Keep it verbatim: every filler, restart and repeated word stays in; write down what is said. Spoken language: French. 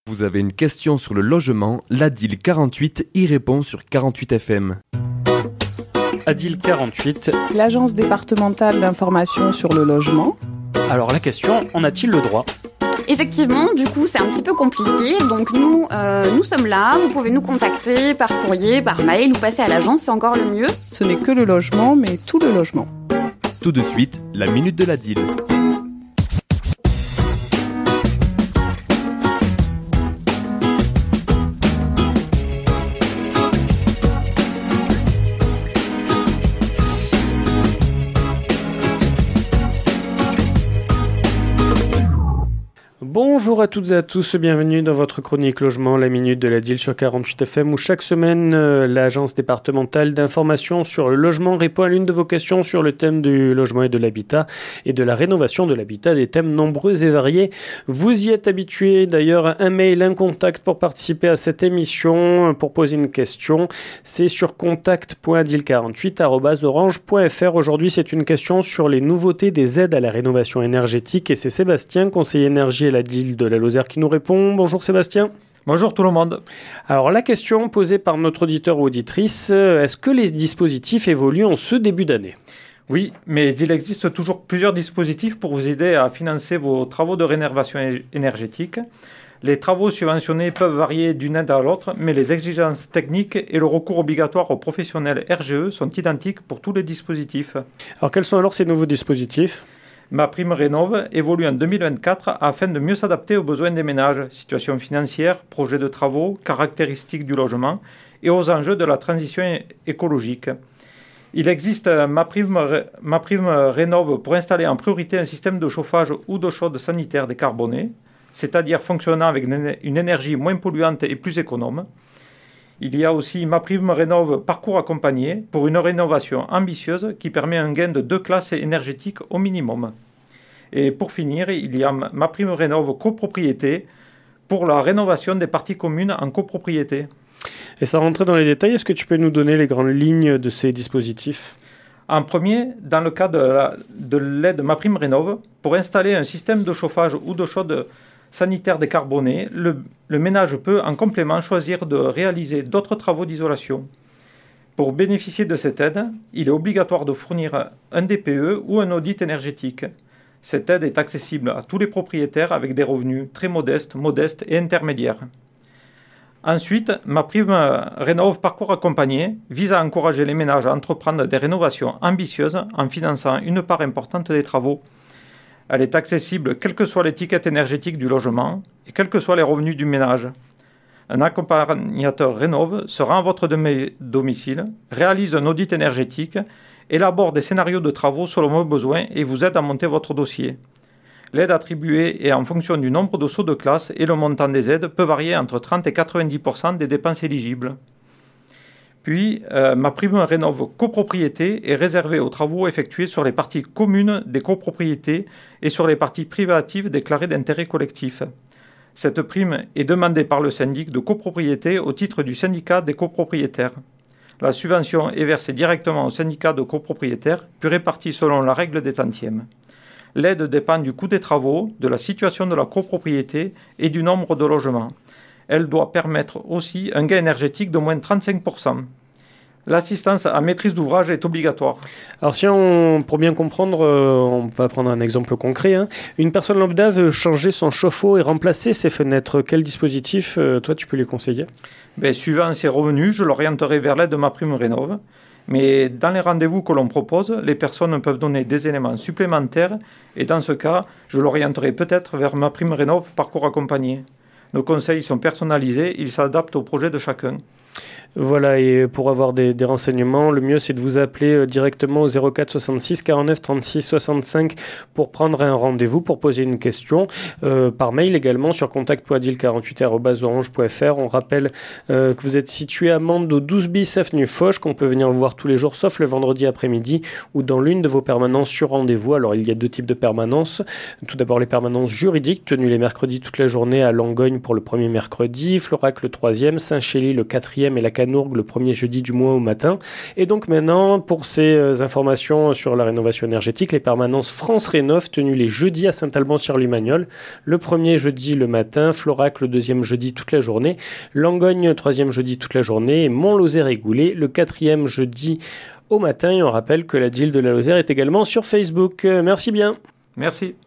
Vous avez une question sur le logement, l'Adil quarante-huit y répond sur quarante-huit F M. Adil quarante-huit. L'agence départementale d'information sur le logement. Alors la question, en a-t-il le droit ? Effectivement, du coup, c'est un petit peu compliqué. Donc nous, euh, nous sommes là. Vous pouvez nous contacter par courrier, par mail ou passer à l'agence, c'est encore le mieux. Ce n'est que le logement, mais tout le logement. Tout de suite, la minute de l'Adil. Bonjour à toutes et à tous, bienvenue dans votre chronique logement, la minute de l'Adil sur quarante-huit F M où chaque semaine euh, l'agence départementale d'information sur le logement répond à l'une de vos questions sur le thème du logement et de l'habitat et de la rénovation de l'habitat, des thèmes nombreux et variés. Vous y êtes habitués, d'ailleurs un mail, un contact pour participer à cette émission, pour poser une question, c'est sur contact point adil quarante-huit arobase orange point f r. Aujourd'hui c'est une question sur les nouveautés des aides à la rénovation énergétique et c'est Sébastien, conseiller énergie et l'Adil de la Lozère qui nous répond. Bonjour Sébastien. Bonjour tout le monde. Alors la question posée par notre auditeur ou auditrice, est-ce que les dispositifs évoluent en ce début d'année ? Oui, mais il existe toujours plusieurs dispositifs pour vous aider à financer vos travaux de rénovation énergétique. Les travaux subventionnés peuvent varier d'une aide à l'autre, mais les exigences techniques et le recours obligatoire aux professionnels R G E sont identiques pour tous les dispositifs. Alors quels sont alors ces nouveaux dispositifs ? MaPrimeRénov' évolue en deux mille vingt-quatre afin de mieux s'adapter aux besoins des ménages, situation financière, projet de travaux, caractéristiques du logement et aux enjeux de la transition écologique. Il existe MaPrimeRénov' pour installer en priorité un système de chauffage ou d'eau chaude sanitaire décarboné, c'est-à-dire fonctionnant avec une énergie moins polluante et plus économe. Il y a aussi MaPrimeRénov' Parcours accompagné pour une rénovation ambitieuse qui permet un gain de deux classes énergétiques au minimum. Et pour finir, il y a MaPrimeRénov' Copropriété pour la rénovation des parties communes en copropriété. Et sans rentrer dans les détails, est-ce que tu peux nous donner les grandes lignes de ces dispositifs ? En premier, dans le cas de, la, de l'aide MaPrimeRénov', pour installer un système de chauffage ou d'eau chaude sanitaire décarboné, le, le ménage peut en complément choisir de réaliser d'autres travaux d'isolation. Pour bénéficier de cette aide, il est obligatoire de fournir un D P E ou un audit énergétique. Cette aide est accessible à tous les propriétaires avec des revenus très modestes, modestes et intermédiaires. Ensuite, MaPrimeRénov' Parcours accompagné vise à encourager les ménages à entreprendre des rénovations ambitieuses en finançant une part importante des travaux. Elle est accessible quelle que soit l'étiquette énergétique du logement et quels que soient les revenus du ménage. Un accompagnateur rénove se rend à votre domicile, réalise un audit énergétique, élabore des scénarios de travaux selon vos besoins et vous aide à monter votre dossier. L'aide attribuée est en fonction du nombre de sauts de classe et le montant des aides peut varier entre trente et quatre-vingt-dix pour cent des dépenses éligibles. Puis, euh, MaPrimeRénov' Copropriété est réservée aux travaux effectués sur les parties communes des copropriétés et sur les parties privatives déclarées d'intérêt collectif. Cette prime est demandée par le syndic de copropriété au titre du syndicat des copropriétaires. La subvention est versée directement au syndicat de copropriétaires, puis répartie selon la règle des tantièmes. L'aide dépend du coût des travaux, de la situation de la copropriété et du nombre de logements. Elle doit permettre aussi un gain énergétique de moins de trente-cinq pour cent. L'assistance à maîtrise d'ouvrage est obligatoire. Alors si on, pour bien comprendre, euh, on va prendre un exemple concret. Hein. Une personne lambda veut changer son chauffe-eau et remplacer ses fenêtres. Quel dispositif, euh, toi, tu peux lui conseiller ? Ben, suivant ses revenus, je l'orienterai vers l'aide de MaPrimeRénov'. Mais dans les rendez-vous que l'on propose, les personnes peuvent donner des éléments supplémentaires et dans ce cas, je l'orienterai peut-être vers MaPrimeRénov' Parcours accompagné. Nos conseils sont personnalisés, ils s'adaptent au projet de chacun. Voilà, et pour avoir des, des renseignements, le mieux c'est de vous appeler euh, directement au zéro quatre soixante-six quarante-neuf trente-six soixante-cinq pour prendre un rendez-vous, pour poser une question, euh, par mail également sur contact point adil quarante-huit arobase orange point f r. On rappelle euh, que vous êtes situé à Mende au douze bis avenue Foch, qu'on peut venir vous voir tous les jours sauf le vendredi après-midi ou dans l'une de vos permanences sur rendez-vous. Alors il y a deux types de permanences. Tout d'abord les permanences juridiques tenues les mercredis toute la journée à Langogne pour le premier mercredi, Florac le troisième, Saint-Chély le quatrième quatrième et la Canourgue le premier jeudi du mois au matin. Et donc maintenant, pour ces informations sur la rénovation énergétique, les permanences France Rénov tenues les jeudis à Saint-Alban-sur-Limagnole. Le premier jeudi le matin, Florac le deuxième jeudi toute la journée, Langogne troisième jeudi toute la journée et Mont-Lozère et Goulet le quatrième jeudi au matin. Et on rappelle que la D I L de la Lozère est également sur Facebook. Merci bien. Merci.